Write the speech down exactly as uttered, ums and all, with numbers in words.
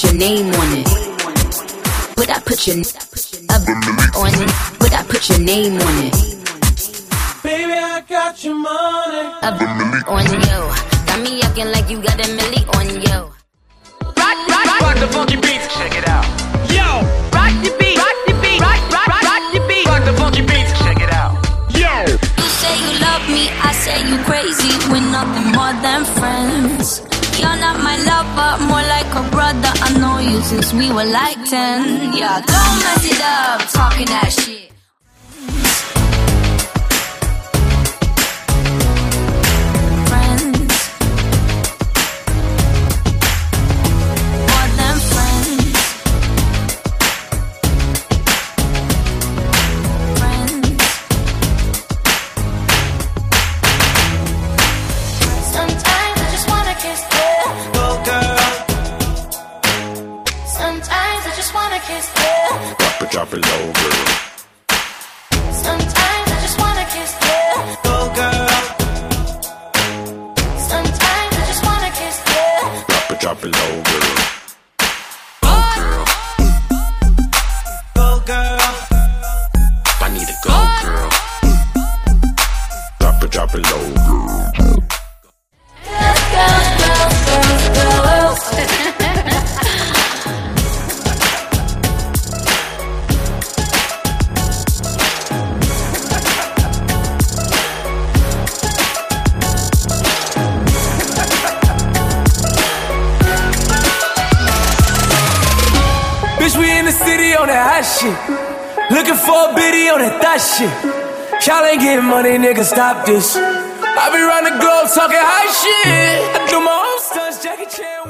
put your name on it. Would I put your up on it? Would I put your name on it? Baby, I got your money. Up on you. Got me acting like you got a milli on you. Rock, rock, rock, rock the funky beats. Check it out. Yo, Rock the beat. Rock the beat. Rock, rock, rock, rock the beat. Rock the funky beats. Check it out. yo. You say you love me, I say you crazy. We're nothing more than friends. You're not my lover, more like a brother. I know you since we were like ten. Yeah, don't mess it up, talking that shit. Friends, more than friends. Friends. Sometimes I just wanna kiss you. Go girl. Sometimes I just wanna kiss you. Drop it, drop it low, girl. Sometimes I just wanna kiss you. Go girl. Sometimes I just wanna kiss you. Drop it, drop it low, girl. Go, girl. Go girl. I need a go, girl. Drop it, drop it low, girl. Girls, girls, girls, girls, girls. Bitch, we in the city on that hot shit. Looking for a biddy on that thot shit. Y'all ain't getting money, nigga, stop this. I be round the globe talking high shit. I do my own stunts, Jackie Chan.